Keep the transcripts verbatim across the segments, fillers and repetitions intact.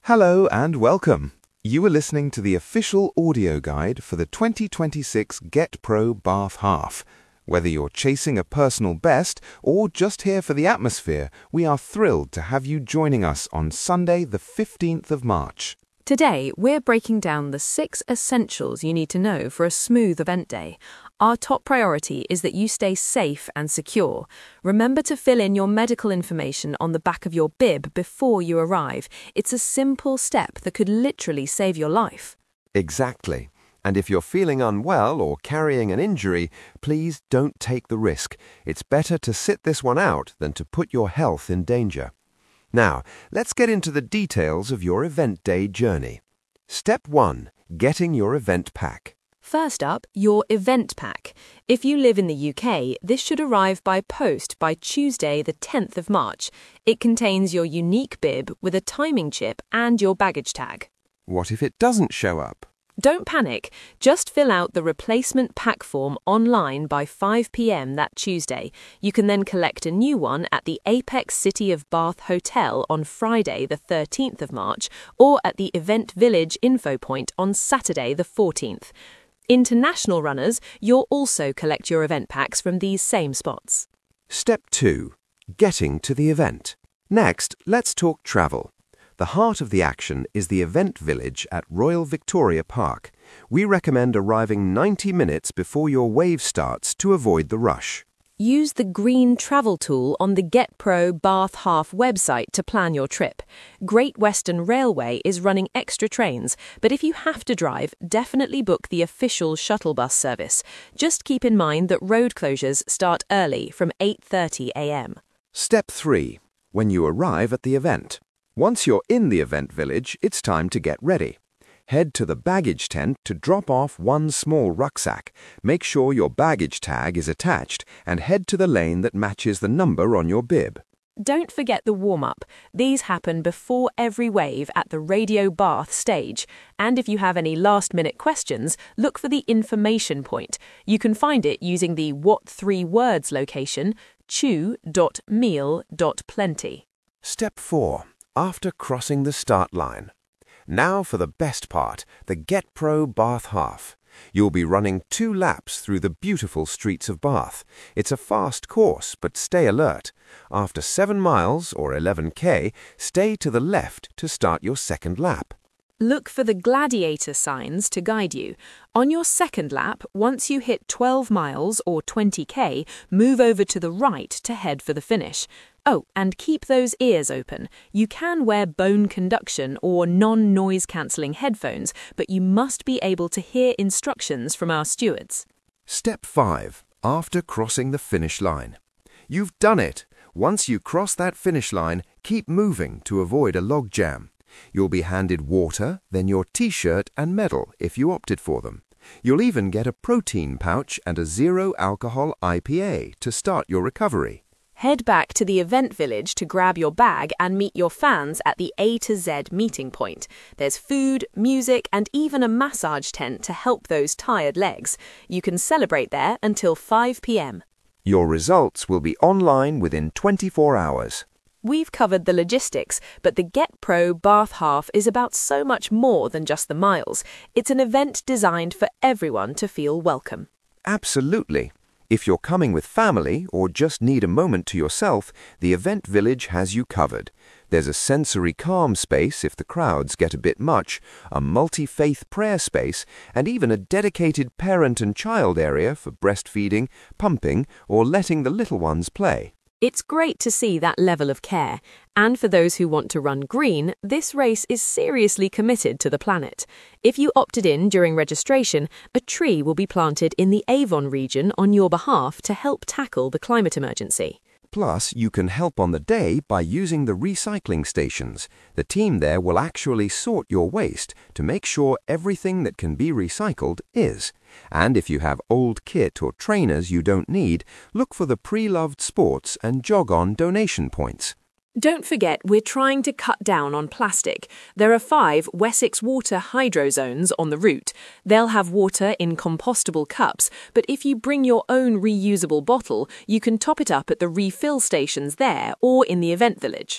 Hello and welcome. You are listening to the official audio guide for the twenty twenty-six GetPro Bath Half. Whether you're chasing a personal best or just here for the atmosphere, we are thrilled to have you joining us on Sunday the fifteenth of March. Today, we're breaking down the six essentials you need to know for a smooth event day. Our top priority is that you stay safe and secure. Remember to fill in your medical information on the back of your bib before you arrive. It's a simple step that could literally save your life. Exactly. And if you're feeling unwell or carrying an injury, please don't take the risk. It's better to sit this one out than to put your health in danger. Now, let's get into the details of your event day journey. Step one. Getting your event pack. First up, your event pack. If you live in the U K, this should arrive by post by Tuesday the tenth of March. It contains your unique bib with a timing chip and your baggage tag. What if it doesn't show up? Don't panic. Just fill out the replacement pack form online by five p m that Tuesday. You can then collect a new one at the Apex City of Bath Hotel on Friday the thirteenth of March or at the Event Village Info Point on Saturday the fourteenth. International runners, you'll also collect your event packs from these same spots. Step two. Getting to the event. Next, let's talk travel. The heart of the action is the event village at Royal Victoria Park. We recommend arriving ninety minutes before your wave starts to avoid the rush. Use the green travel tool on the GetPro Bath Half website to plan your trip. Great Western Railway is running extra trains, but if you have to drive, definitely book the official shuttle bus service. Just keep in mind that road closures start early from eight thirty a m. Step three. When you arrive at the event. Once you're in the event village, it's time to get ready. Head to the baggage tent to drop off one small rucksack. Make sure your baggage tag is attached and head to the lane that matches the number on your bib. Don't forget the warm-up. These happen before every wave at the Radio Bath stage. And if you have any last-minute questions, look for the information point. You can find it using the What Three Words location, chew dot meal dot plenty. Step four. After crossing the start line. Now for the best part, the GetPro Bath Half. You'll be running two laps through the beautiful streets of Bath. It's a fast course, but stay alert. After seven miles, or eleven k, stay to the left to start your second lap. Look for the gladiator signs to guide you. On your second lap, once you hit twelve miles or twenty k, move over to the right to head for the finish. Oh, and keep those ears open. You can wear bone conduction or non-noise cancelling headphones, but you must be able to hear instructions from our stewards. Step five. After crossing the finish line. You've done it. Once you cross that finish line, keep moving to avoid a logjam. You'll be handed water, then your t-shirt and medal if you opted for them. You'll even get a protein pouch and a zero-alcohol I P A to start your recovery. Head back to the event village to grab your bag and meet your fans at the A to Z meeting point. There's food, music, and even a massage tent to help those tired legs. You can celebrate there until five p m. Your results will be online within twenty-four hours. We've covered the logistics, but the GetPro Bath Half is about so much more than just the miles. It's an event designed for everyone to feel welcome. Absolutely. If you're coming with family or just need a moment to yourself, the event village has you covered. There's a sensory calm space if the crowds get a bit much, a multi-faith prayer space, and even a dedicated parent and child area for breastfeeding, pumping, or letting the little ones play. It's great to see that level of care. And for those who want to run green, this race is seriously committed to the planet. If you opted in during registration, a tree will be planted in the Avon region on your behalf to help tackle the climate emergency. Plus, you can help on the day by using the recycling stations. The team there will actually sort your waste to make sure everything that can be recycled is. And if you have old kit or trainers you don't need, look for the pre-loved sports and jog-on donation points. Don't forget, we're trying to cut down on plastic. There are five Wessex Water hydro zones on the route. They'll have water in compostable cups, but if you bring your own reusable bottle, you can top it up at the refill stations there or in the event village.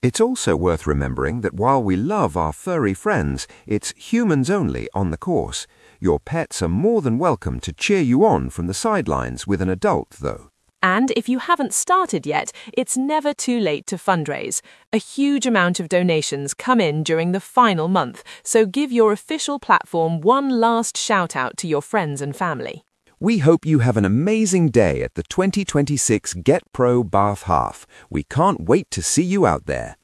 It's also worth remembering that while we love our furry friends, it's humans only on the course. Your pets are more than welcome to cheer you on from the sidelines with an adult, though. And if you haven't started yet, it's never too late to fundraise. A huge amount of donations come in during the final month, so give your official platform one last shout out to your friends and family. We hope you have an amazing day at the twenty twenty-six Get Pro Bath Half. We can't wait to see you out there.